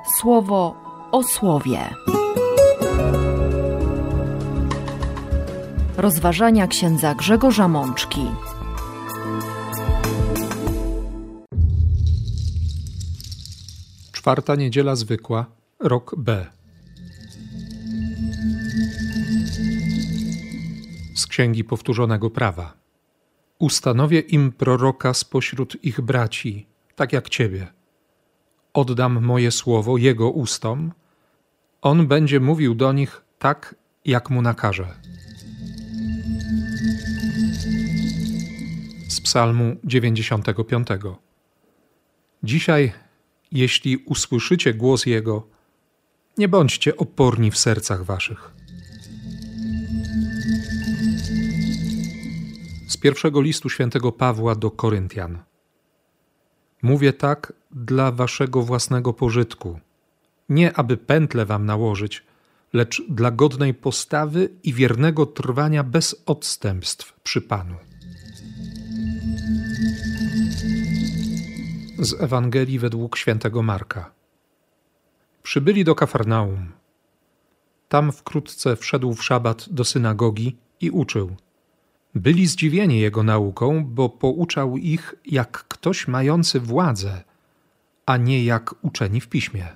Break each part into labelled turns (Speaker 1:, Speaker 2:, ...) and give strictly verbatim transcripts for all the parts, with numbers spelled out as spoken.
Speaker 1: Słowo o słowie. Rozważania księdza Grzegorza Mączki.
Speaker 2: Czwarta niedziela zwykła, rok B. Z Księgi Powtórzonego Prawa. Ustanowię im proroka spośród ich braci, tak jak Ciebie. Oddam moje słowo Jego ustom. On będzie mówił do nich tak, jak mu nakaże. Z Psalmu dziewięćdziesiątego piątego. Dzisiaj, jeśli usłyszycie głos Jego, nie bądźcie oporni w sercach waszych. Z pierwszego listu świętego Pawła do Koryntian. Mówię tak dla waszego własnego pożytku, nie aby pętlę wam nałożyć, lecz dla godnej postawy i wiernego trwania bez odstępstw przy Panu. Z Ewangelii według świętego Marka. Przybyli do Kafarnaum. Tam wkrótce wszedł w szabat do synagogi i uczył. Byli zdziwieni jego nauką, bo pouczał ich jak ktoś mający władzę, a nie jak uczeni w piśmie.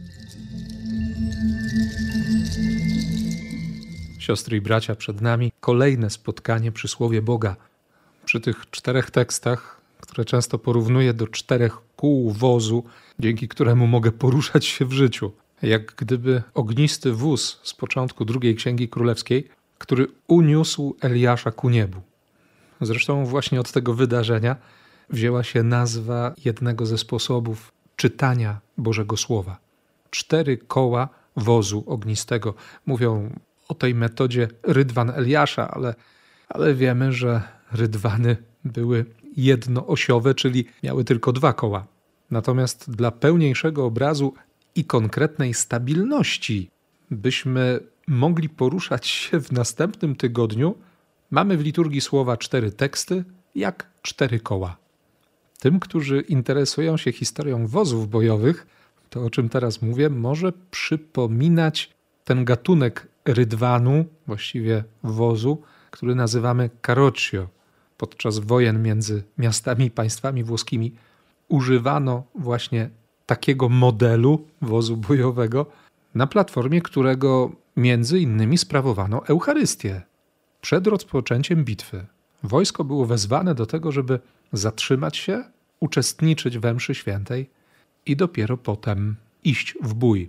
Speaker 2: Siostry i bracia, przed nami kolejne spotkanie przy Słowie Boga. Przy tych czterech tekstach, które często porównuję do czterech kół wozu, dzięki któremu mogę poruszać się w życiu. Jak gdyby ognisty wóz z początku drugiej Księgi Królewskiej, który uniósł Eliasza ku niebu. Zresztą właśnie od tego wydarzenia wzięła się nazwa jednego ze sposobów czytania Bożego Słowa. Cztery koła wozu ognistego. Mówią o tej metodzie rydwan Eliasza, ale, ale wiemy, że rydwany były jednoosiowe, czyli miały tylko dwa koła. Natomiast dla pełniejszego obrazu i konkretnej stabilności, byśmy mogli poruszać się w następnym tygodniu, mamy w liturgii słowa cztery teksty, jak cztery koła. Tym, którzy interesują się historią wozów bojowych, to o czym teraz mówię, może przypominać ten gatunek rydwanu, właściwie wozu, który nazywamy carroccio. Podczas wojen między miastami i państwami włoskimi używano właśnie takiego modelu wozu bojowego, na platformie którego między innymi sprawowano Eucharystię. Przed rozpoczęciem bitwy wojsko było wezwane do tego, żeby zatrzymać się, uczestniczyć we mszy świętej i dopiero potem iść w bój.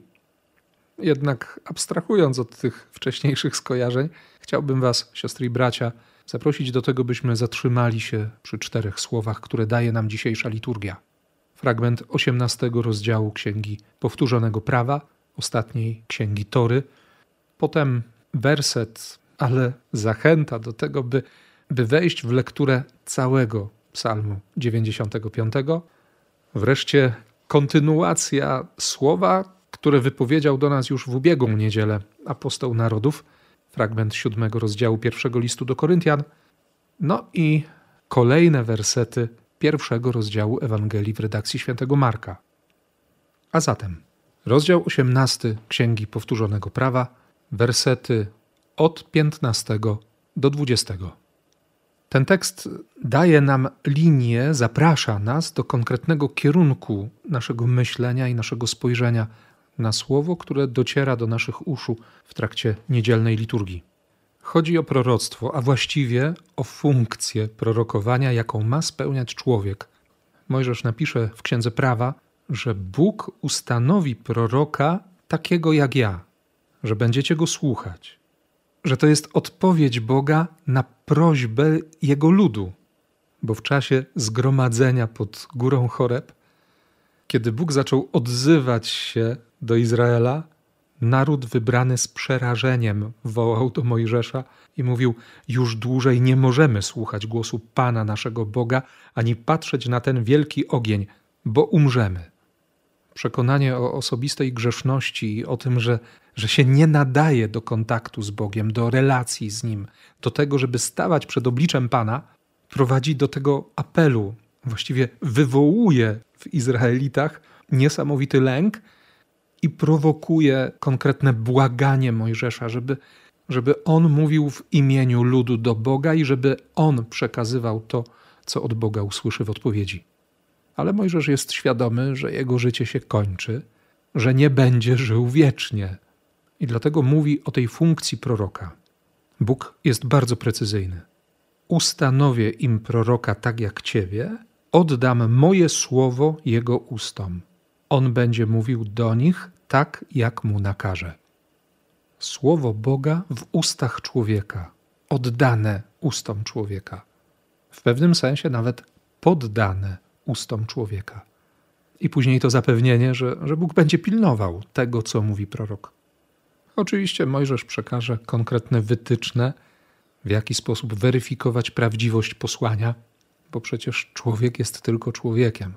Speaker 2: Jednak abstrahując od tych wcześniejszych skojarzeń, chciałbym was, siostry i bracia, zaprosić do tego, byśmy zatrzymali się przy czterech słowach, które daje nam dzisiejsza liturgia. Fragment osiemnastego rozdziału Księgi Powtórzonego Prawa, ostatniej Księgi Tory, potem werset, ale zachęta do tego, by, by wejść w lekturę całego Psalmu dziewięćdziesiątego piątego, wreszcie kontynuacja słowa, które wypowiedział do nas już w ubiegłą niedzielę apostoł narodów, fragment siódmego rozdziału pierwszego listu do Koryntian, no i kolejne wersety pierwszego rozdziału Ewangelii w redakcji świętego Marka. A zatem rozdział osiemnasty Księgi Powtórzonego Prawa, wersety od piętnastego do dwudziestego. Ten tekst daje nam linię, zaprasza nas do konkretnego kierunku naszego myślenia i naszego spojrzenia na słowo, które dociera do naszych uszu w trakcie niedzielnej liturgii. Chodzi o proroctwo, a właściwie o funkcję prorokowania, jaką ma spełniać człowiek. Mojżesz napisze w Księdze Prawa, że Bóg ustanowi proroka takiego jak ja, że będziecie go słuchać, że to jest odpowiedź Boga na prośbę Jego ludu, bo w czasie zgromadzenia pod górą Choreb, kiedy Bóg zaczął odzywać się do Izraela, naród wybrany z przerażeniem wołał do Mojżesza i mówił: już dłużej nie możemy słuchać głosu Pana naszego Boga, ani patrzeć na ten wielki ogień, bo umrzemy. Przekonanie o osobistej grzeszności i o tym, że, że się nie nadaje do kontaktu z Bogiem, do relacji z Nim, do tego, żeby stawać przed obliczem Pana, prowadzi do tego apelu, właściwie wywołuje w Izraelitach niesamowity lęk i prowokuje konkretne błaganie Mojżesza, żeby, żeby on mówił w imieniu ludu do Boga i żeby on przekazywał to, co od Boga usłyszy w odpowiedzi. Ale Mojżesz jest świadomy, że jego życie się kończy, że nie będzie żył wiecznie. I dlatego mówi o tej funkcji proroka. Bóg jest bardzo precyzyjny. Ustanowię im proroka tak jak ciebie, oddam moje słowo jego ustom. On będzie mówił do nich tak, jak mu nakaże. Słowo Boga w ustach człowieka, oddane ustom człowieka. W pewnym sensie nawet poddane ustom człowieka. I później to zapewnienie, że, że Bóg będzie pilnował tego, co mówi prorok. Oczywiście Mojżesz przekaże konkretne wytyczne, w jaki sposób weryfikować prawdziwość posłania, bo przecież człowiek jest tylko człowiekiem.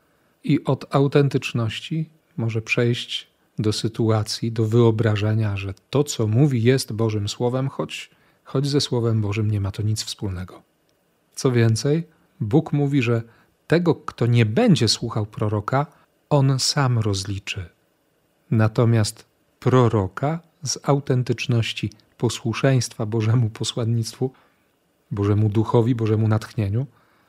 Speaker 2: I od autentyczności może przejść do sytuacji, do wyobrażenia, że to, co mówi, jest Bożym Słowem, choć, choć ze Słowem Bożym nie ma to nic wspólnego. Co więcej, Bóg mówi, że tego, kto nie będzie słuchał proroka, on sam rozliczy. Natomiast proroka z autentyczności posłuszeństwa Bożemu posłannictwu, Bożemu Duchowi, Bożemu natchnieniu,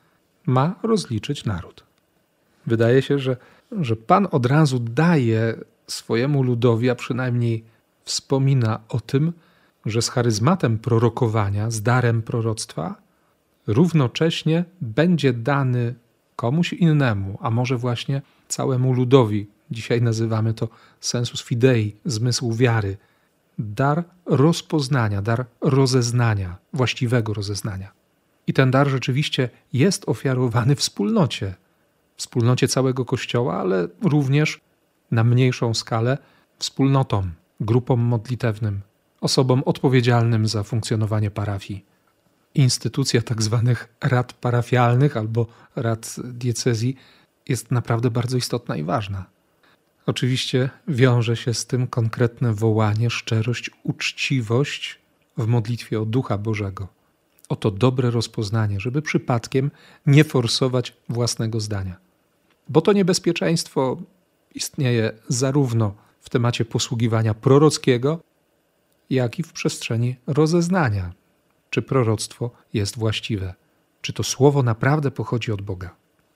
Speaker 2: ma rozliczyć naród. Wydaje się, że, że Pan od razu daje swojemu ludowi, a przynajmniej wspomina o tym, że z charyzmatem prorokowania, z darem proroctwa, równocześnie będzie dany komuś innemu, a może właśnie całemu ludowi. Dzisiaj nazywamy to sensus fidei, zmysł wiary. Dar rozpoznania, dar rozeznania, właściwego rozeznania. I ten dar rzeczywiście jest ofiarowany wspólnocie. Wspólnocie całego Kościoła, ale również na mniejszą skalę wspólnotom, grupom modlitewnym, osobom odpowiedzialnym za funkcjonowanie parafii. Instytucja tak zwanych rad parafialnych albo rad diecezji jest naprawdę bardzo istotna i ważna. Oczywiście wiąże się z tym konkretne wołanie, szczerość, uczciwość w modlitwie o Ducha Bożego. O to dobre rozpoznanie, żeby przypadkiem nie forsować własnego zdania. Bo to niebezpieczeństwo istnieje zarówno w temacie posługiwania prorockiego, jak i w przestrzeni rozeznania, czy proroctwo jest właściwe, czy to słowo naprawdę pochodzi od Boga.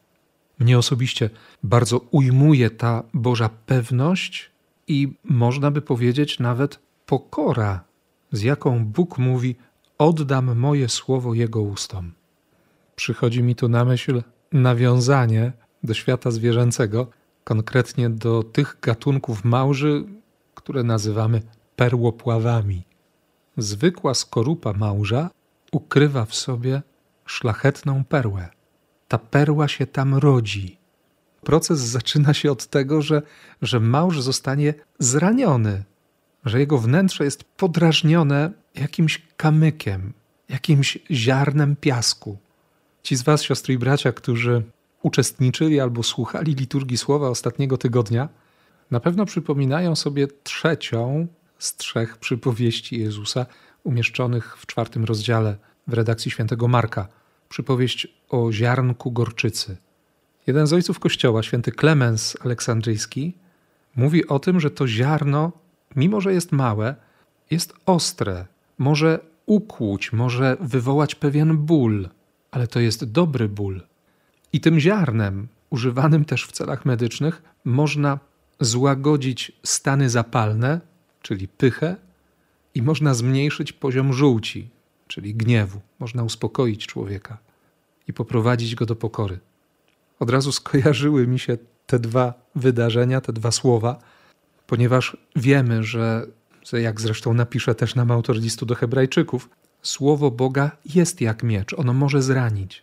Speaker 2: Mnie osobiście bardzo ujmuje ta Boża pewność i można by powiedzieć nawet pokora, z jaką Bóg mówi: oddam moje słowo Jego ustom. Przychodzi mi tu na myśl nawiązanie do świata zwierzęcego, konkretnie do tych gatunków małży, które nazywamy perłopławami. Zwykła skorupa małża ukrywa w sobie szlachetną perłę. Ta perła się tam rodzi. Proces zaczyna się od tego, że, że małż zostanie zraniony, że jego wnętrze jest podrażnione jakimś kamykiem, jakimś ziarnem piasku. Ci z was, siostry i bracia, którzy uczestniczyli albo słuchali liturgii Słowa ostatniego tygodnia, na pewno przypominają sobie trzecią z trzech przypowieści Jezusa umieszczonych w czwartym rozdziale w redakcji świętego Marka. Przypowieść o ziarnku gorczycy. Jeden z ojców Kościoła, święty Klemens Aleksandryjski, mówi o tym, że to ziarno, mimo że jest małe, jest ostre, może ukłuć, może wywołać pewien ból, ale to jest dobry ból. I tym ziarnem, używanym też w celach medycznych, można złagodzić stany zapalne, czyli pychę, i można zmniejszyć poziom żółci, czyli gniewu. Można uspokoić człowieka i poprowadzić go do pokory. Od razu skojarzyły mi się te dwa wydarzenia, te dwa słowa, ponieważ wiemy, że, jak zresztą napisze też nam autor listu do Hebrajczyków, słowo Boga jest jak miecz, ono może zranić.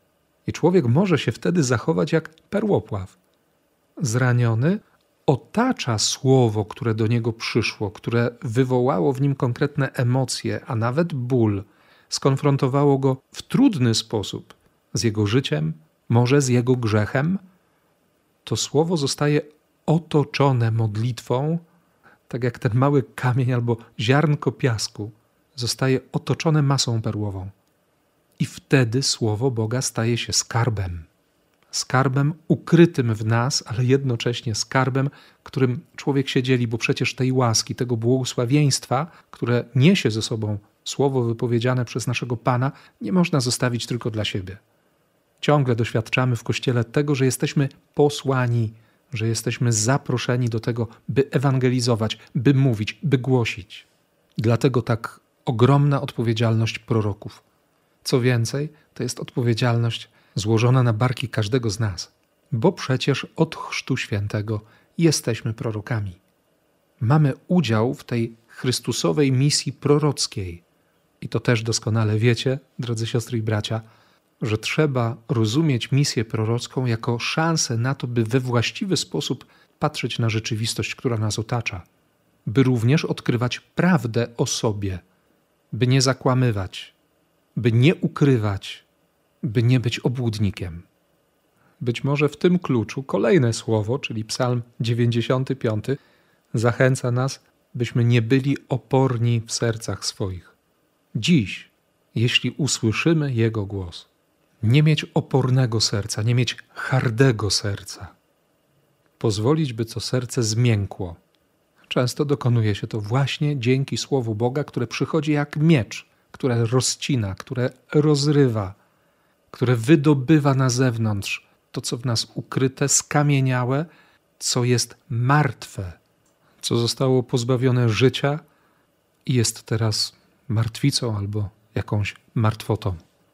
Speaker 2: I człowiek może się wtedy zachować jak perłopław. Zraniony otacza słowo, które do niego przyszło, które wywołało w nim konkretne emocje, a nawet ból, skonfrontowało go w trudny sposób z jego życiem, może z jego grzechem. To słowo zostaje otoczone modlitwą, tak jak ten mały kamień albo ziarnko piasku zostaje otoczone masą perłową. I wtedy słowo Boga staje się skarbem. skarbem ukrytym w nas, ale jednocześnie skarbem, którym człowiek się dzieli, bo przecież tej łaski, tego błogosławieństwa, które niesie ze sobą słowo wypowiedziane przez naszego Pana, nie można zostawić tylko dla siebie. Ciągle doświadczamy w Kościele tego, że jesteśmy posłani, że jesteśmy zaproszeni do tego, by ewangelizować, by mówić, by głosić. Dlatego tak ogromna odpowiedzialność proroków. Co więcej, to jest odpowiedzialność złożona na barki każdego z nas, bo przecież od Chrztu Świętego jesteśmy prorokami. Mamy udział w tej Chrystusowej misji prorockiej. I to też doskonale wiecie, drodzy siostry i bracia, że trzeba rozumieć misję prorocką jako szansę na to, by we właściwy sposób patrzeć na rzeczywistość, która nas otacza, by również odkrywać prawdę o sobie, by nie zakłamywać, by nie ukrywać, by nie być obłudnikiem. Być może w tym kluczu kolejne słowo, czyli Psalm dziewięćdziesiąty piąty, zachęca nas, byśmy nie byli oporni w sercach swoich. Dziś, jeśli usłyszymy Jego głos, nie mieć opornego serca, nie mieć hardego serca. Pozwolić, by to serce zmiękło. Często dokonuje się to właśnie dzięki Słowu Boga, które przychodzi jak miecz, które rozcina, które rozrywa, które wydobywa na zewnątrz to, co w nas ukryte, skamieniałe, co jest martwe, co zostało pozbawione życia i jest teraz martwicą albo jakąś martwotą.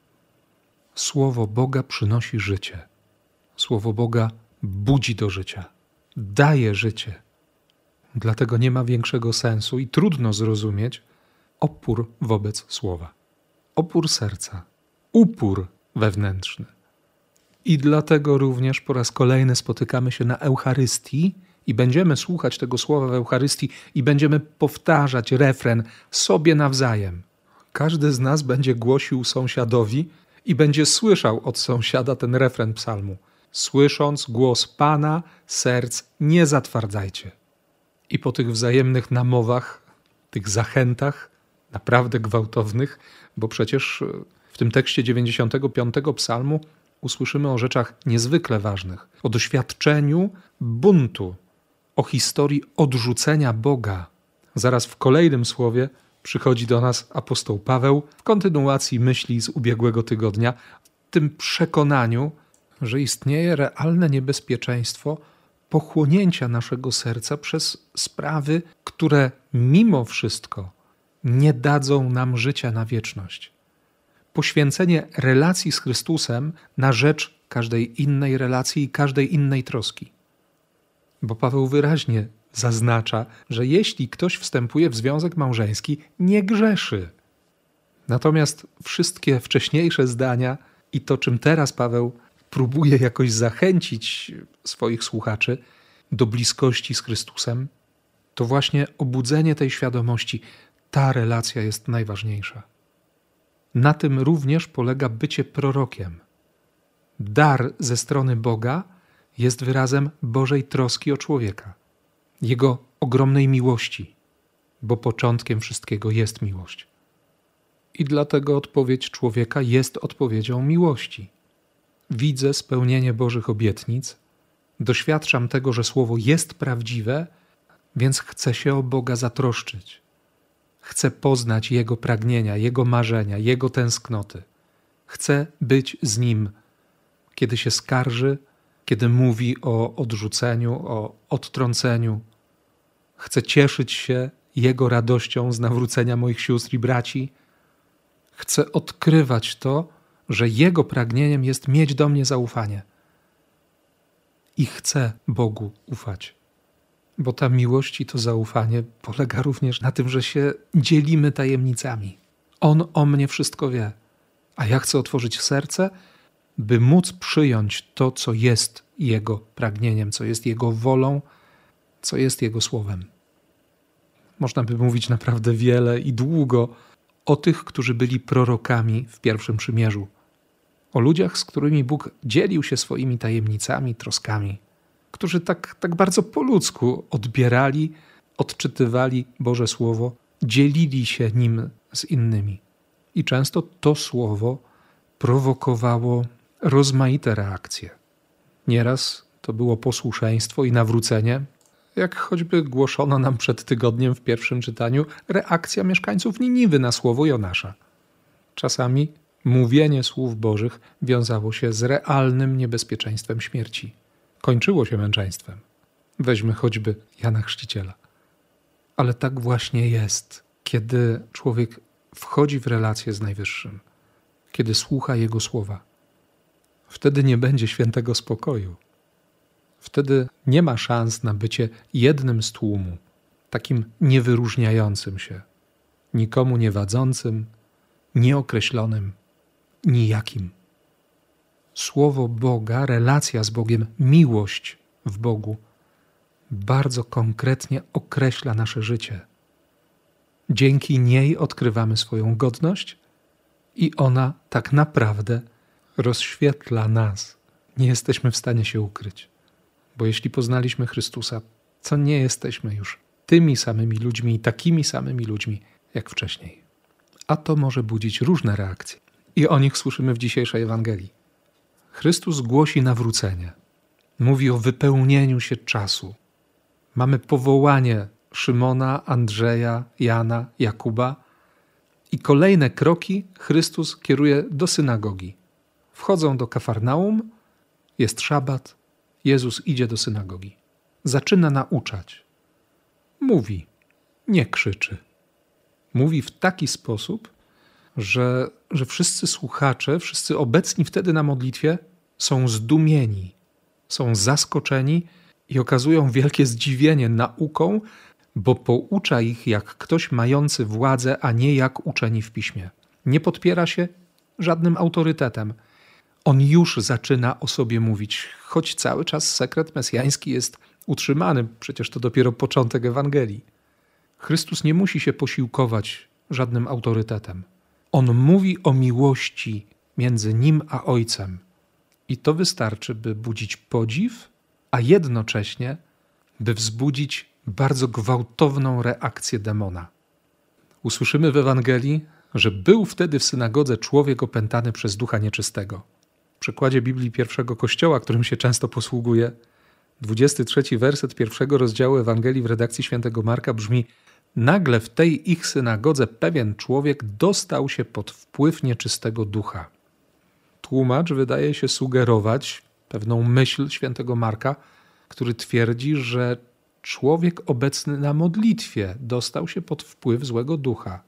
Speaker 2: Słowo Boga przynosi życie. Słowo Boga budzi do życia, daje życie. Dlatego nie ma większego sensu i trudno zrozumieć opór wobec słowa. Opór serca, upór wewnętrzny. I dlatego również po raz kolejny spotykamy się na Eucharystii i będziemy słuchać tego słowa w Eucharystii i będziemy powtarzać refren sobie nawzajem. Każdy z nas będzie głosił sąsiadowi i będzie słyszał od sąsiada ten refren psalmu. Słysząc głos Pana, serc nie zatwardzajcie. I po tych wzajemnych namowach, tych zachętach, naprawdę gwałtownych, bo przecież w tym tekście dziewięćdziesiątego piątego psalmu usłyszymy o rzeczach niezwykle ważnych, o doświadczeniu buntu, o historii odrzucenia Boga. Zaraz w kolejnym słowie przychodzi do nas apostoł Paweł w kontynuacji myśli z ubiegłego tygodnia, w tym przekonaniu, że istnieje realne niebezpieczeństwo pochłonięcia naszego serca przez sprawy, które mimo wszystko nie dadzą nam życia na wieczność. Poświęcenie relacji z Chrystusem na rzecz każdej innej relacji i każdej innej troski. Bo Paweł wyraźnie zaznacza, że jeśli ktoś wstępuje w związek małżeński, nie grzeszy. Natomiast wszystkie wcześniejsze zdania i to, czym teraz Paweł próbuje jakoś zachęcić swoich słuchaczy do bliskości z Chrystusem, to właśnie obudzenie tej świadomości, ta relacja jest najważniejsza. Na tym również polega bycie prorokiem. Dar ze strony Boga jest wyrazem Bożej troski o człowieka, Jego ogromnej miłości, bo początkiem wszystkiego jest miłość. I dlatego odpowiedź człowieka jest odpowiedzią miłości. Widzę spełnienie Bożych obietnic, doświadczam tego, że Słowo jest prawdziwe, więc chcę się o Boga zatroszczyć. Chcę poznać Jego pragnienia, Jego marzenia, Jego tęsknoty. Chcę być z Nim, kiedy się skarży, kiedy mówi o odrzuceniu, o odtrąceniu. Chcę cieszyć się Jego radością z nawrócenia moich sióstr i braci. Chcę odkrywać to, że Jego pragnieniem jest mieć do mnie zaufanie. I chcę Bogu ufać. Bo ta miłość i to zaufanie polega również na tym, że się dzielimy tajemnicami. On o mnie wszystko wie, a ja chcę otworzyć serce, by móc przyjąć to, co jest Jego pragnieniem, co jest Jego wolą, co jest Jego słowem. Można by mówić naprawdę wiele i długo o tych, którzy byli prorokami w pierwszym przymierzu. O ludziach, z którymi Bóg dzielił się swoimi tajemnicami, troskami, którzy tak, tak bardzo po ludzku odbierali, odczytywali Boże Słowo, dzielili się nim z innymi. I często to Słowo prowokowało rozmaite reakcje. Nieraz to było posłuszeństwo i nawrócenie, jak choćby głoszono nam przed tygodniem w pierwszym czytaniu reakcja mieszkańców Niniwy na słowo Jonasza. Czasami mówienie słów Bożych wiązało się z realnym niebezpieczeństwem śmierci. Kończyło się męczeństwem. Weźmy choćby Jana Chrzciciela. Ale tak właśnie jest, kiedy człowiek wchodzi w relację z Najwyższym, kiedy słucha Jego słowa. Wtedy nie będzie świętego spokoju. Wtedy nie ma szans na bycie jednym z tłumu, takim niewyróżniającym się, nikomu nie wadzącym, nieokreślonym, nijakim. Słowo Boga, relacja z Bogiem, miłość w Bogu bardzo konkretnie określa nasze życie. Dzięki niej odkrywamy swoją godność i ona tak naprawdę rozświetla nas. Nie jesteśmy w stanie się ukryć, bo jeśli poznaliśmy Chrystusa, to nie jesteśmy już tymi samymi ludźmi i takimi samymi ludźmi jak wcześniej. A to może budzić różne reakcje. I o nich słyszymy w dzisiejszej Ewangelii. Chrystus głosi nawrócenie. Mówi o wypełnieniu się czasu. Mamy powołanie Szymona, Andrzeja, Jana, Jakuba i kolejne kroki Chrystus kieruje do synagogi. Wchodzą do Kafarnaum, jest szabat, Jezus idzie do synagogi. Zaczyna nauczać. Mówi, nie krzyczy. Mówi w taki sposób, że, że wszyscy słuchacze, wszyscy obecni wtedy na modlitwie są zdumieni, są zaskoczeni i okazują wielkie zdziwienie nauką, bo poucza ich jak ktoś mający władzę, a nie jak uczeni w piśmie. Nie podpiera się żadnym autorytetem. On już zaczyna o sobie mówić, choć cały czas sekret mesjański jest utrzymany, przecież to dopiero początek Ewangelii. Chrystus nie musi się posiłkować żadnym autorytetem. On mówi o miłości między Nim a Ojcem. I to wystarczy, by budzić podziw, a jednocześnie, by wzbudzić bardzo gwałtowną reakcję demona. Usłyszymy w Ewangelii, że był wtedy w synagodze człowiek opętany przez ducha nieczystego. W przykładzie Biblii pierwszego Kościoła, którym się często posługuję, dwudziesty trzeci werset pierwszego rozdziału Ewangelii w redakcji świętego Marka brzmi: nagle w tej ich synagodze pewien człowiek dostał się pod wpływ nieczystego ducha. Tłumacz wydaje się sugerować pewną myśl świętego Marka, który twierdzi, że człowiek obecny na modlitwie dostał się pod wpływ złego ducha.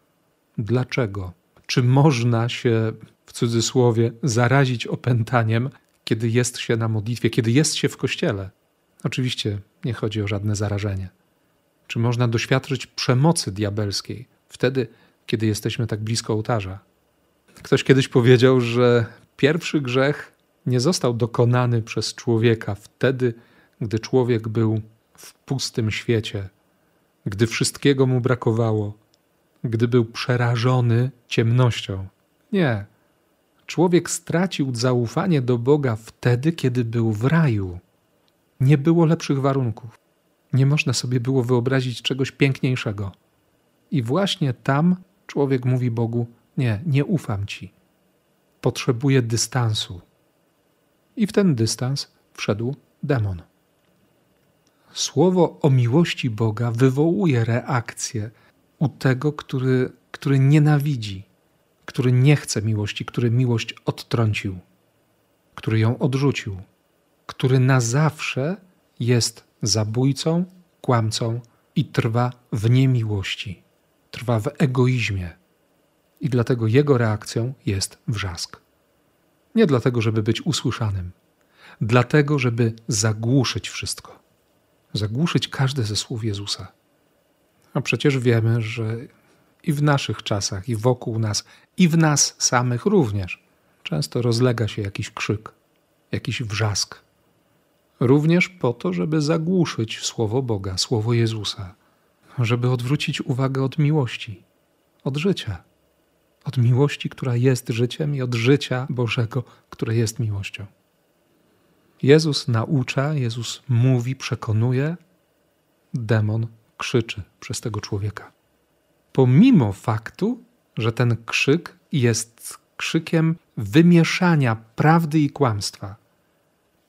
Speaker 2: Dlaczego? Czy można się, w cudzysłowie, zarazić opętaniem, kiedy jest się na modlitwie, kiedy jest się w kościele? Oczywiście nie chodzi o żadne zarażenie. Czy można doświadczyć przemocy diabelskiej wtedy, kiedy jesteśmy tak blisko ołtarza? Ktoś kiedyś powiedział, że pierwszy grzech nie został dokonany przez człowieka wtedy, gdy człowiek był w pustym świecie, gdy wszystkiego mu brakowało, gdy był przerażony ciemnością. Nie. Człowiek stracił zaufanie do Boga wtedy, kiedy był w raju. Nie było lepszych warunków. Nie można sobie było wyobrazić czegoś piękniejszego. I właśnie tam człowiek mówi Bogu: nie, nie ufam Ci. Potrzebuję dystansu. I w ten dystans wszedł demon. Słowo o miłości Boga wywołuje reakcję u tego, który, który nienawidzi, który nie chce miłości, który miłość odtrącił, który ją odrzucił, który na zawsze jest zabójcą, kłamcą i trwa w niemiłości, trwa w egoizmie. I dlatego jego reakcją jest wrzask. Nie dlatego, żeby być usłyszanym, dlatego, żeby zagłuszyć wszystko. Zagłuszyć każde ze słów Jezusa. A przecież wiemy, że i w naszych czasach, i wokół nas, i w nas samych również często rozlega się jakiś krzyk, jakiś wrzask. Również po to, żeby zagłuszyć słowo Boga, słowo Jezusa, żeby odwrócić uwagę od miłości, od życia, od miłości, która jest życiem i od życia Bożego, które jest miłością. Jezus naucza, Jezus mówi, przekonuje, demon krzyczy przez tego człowieka. Pomimo faktu, że ten krzyk jest krzykiem wymieszania prawdy i kłamstwa.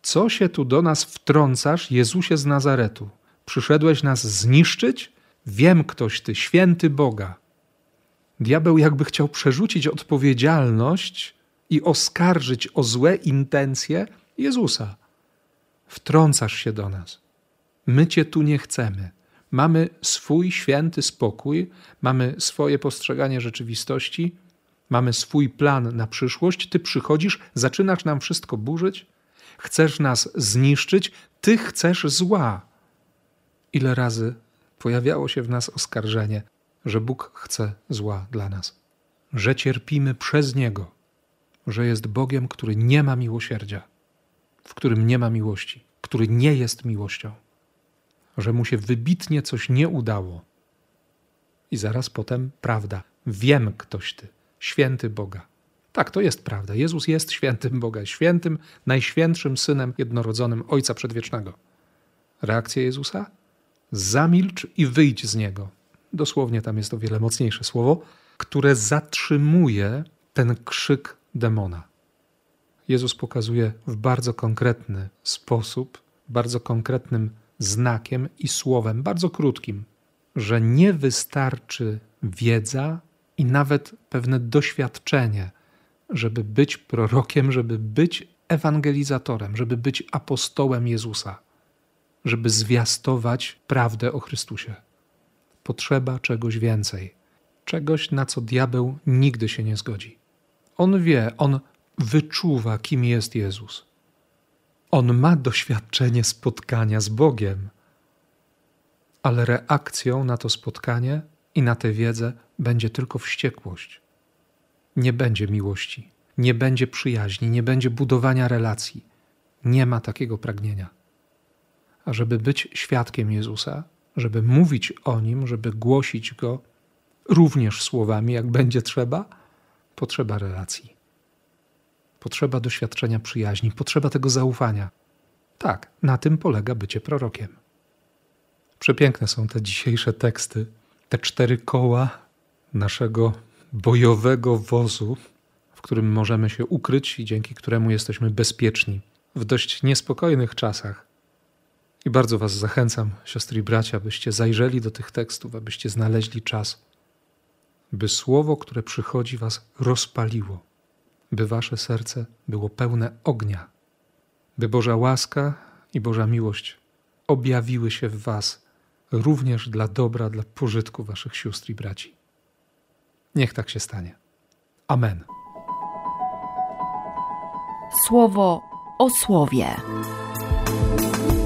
Speaker 2: Co się tu do nas wtrącasz, Jezusie z Nazaretu? Przyszedłeś nas zniszczyć? Wiem, ktoś ty, święty Boga. Diabeł jakby chciał przerzucić odpowiedzialność i oskarżyć o złe intencje Jezusa. Wtrącasz się do nas. My cię tu nie chcemy. Mamy swój święty spokój, mamy swoje postrzeganie rzeczywistości, mamy swój plan na przyszłość. Ty przychodzisz, zaczynasz nam wszystko burzyć, chcesz nas zniszczyć, ty chcesz zła. Ile razy pojawiało się w nas oskarżenie, że Bóg chce zła dla nas, że cierpimy przez Niego, że jest Bogiem, który nie ma miłosierdzia, w którym nie ma miłości, który nie jest miłością, że mu się wybitnie coś nie udało. I zaraz potem prawda. Wiem, ktoś ty, święty Boga. Tak, to jest prawda. Jezus jest świętym Boga, świętym, najświętszym Synem jednorodzonym Ojca Przedwiecznego. Reakcja Jezusa? Zamilcz i wyjdź z Niego. Dosłownie tam jest o wiele mocniejsze słowo, które zatrzymuje ten krzyk demona. Jezus pokazuje w bardzo konkretny sposób, bardzo konkretnym znakiem i słowem, bardzo krótkim, że nie wystarczy wiedza i nawet pewne doświadczenie, żeby być prorokiem, żeby być ewangelizatorem, żeby być apostołem Jezusa, żeby zwiastować prawdę o Chrystusie. Potrzeba czegoś więcej, czegoś, na co diabeł nigdy się nie zgodzi. On wie, on wyczuwa, kim jest Jezus. On ma doświadczenie spotkania z Bogiem, ale reakcją na to spotkanie i na tę wiedzę będzie tylko wściekłość. Nie będzie miłości, nie będzie przyjaźni, nie będzie budowania relacji. Nie ma takiego pragnienia. A żeby być świadkiem Jezusa, żeby mówić o Nim, żeby głosić Go również słowami, jak będzie trzeba, potrzeba relacji. Potrzeba doświadczenia przyjaźni, potrzeba tego zaufania. Tak, na tym polega bycie prorokiem. Przepiękne są te dzisiejsze teksty, te cztery koła naszego bojowego wozu, w którym możemy się ukryć i dzięki któremu jesteśmy bezpieczni w dość niespokojnych czasach. I bardzo was zachęcam, siostry i bracia, abyście zajrzeli do tych tekstów, abyście znaleźli czas, by słowo, które przychodzi, was rozpaliło, by wasze serce było pełne ognia, by Boża łaska i Boża miłość objawiły się w was również dla dobra, dla pożytku waszych sióstr i braci. Niech tak się stanie. Amen.
Speaker 1: Słowo o słowie.